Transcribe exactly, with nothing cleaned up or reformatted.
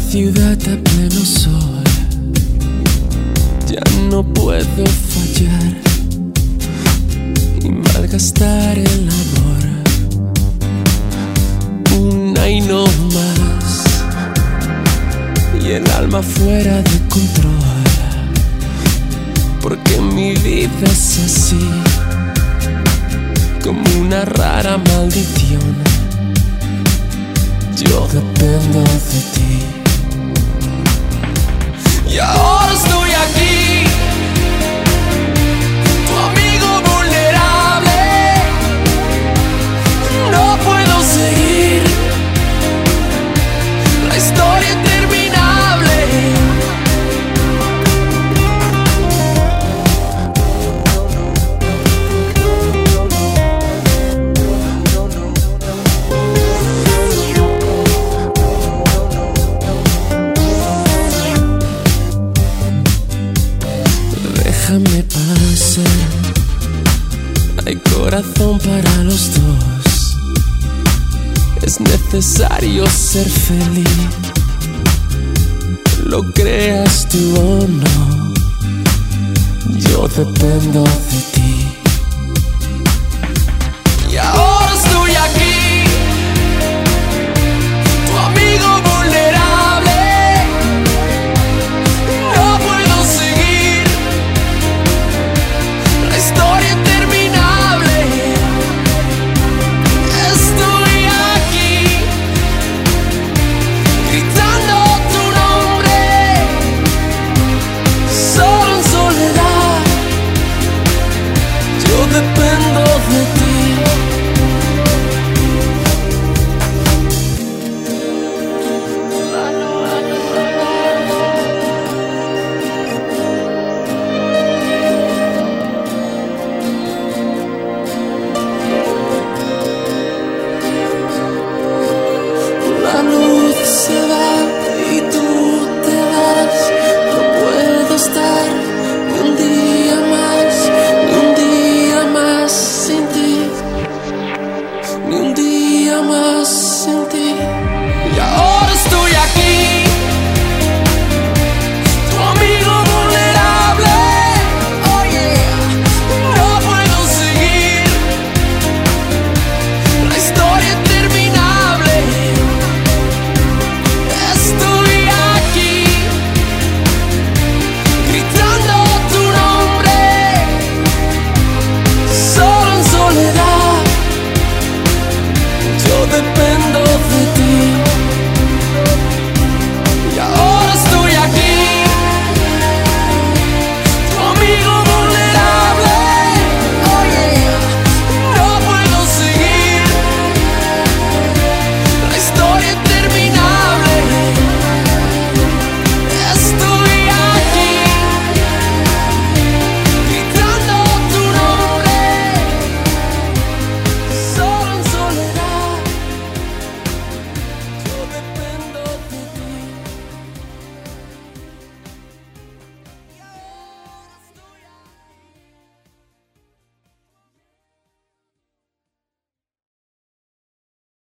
ciudad a pleno sol, ya no puedo fallar y malgastar el amor. Una y no más, y el alma fuera de control, porque mi vida es así, como una rara maldición. Yo dependo de ti. Y ahora estoy aquí, tu amigo vulnerable. No puedo seguir la historia interminable. Déjame pasar, hay corazón para los dos. Es necesario ser feliz, lo creas tú o no. Yo dependo de ti.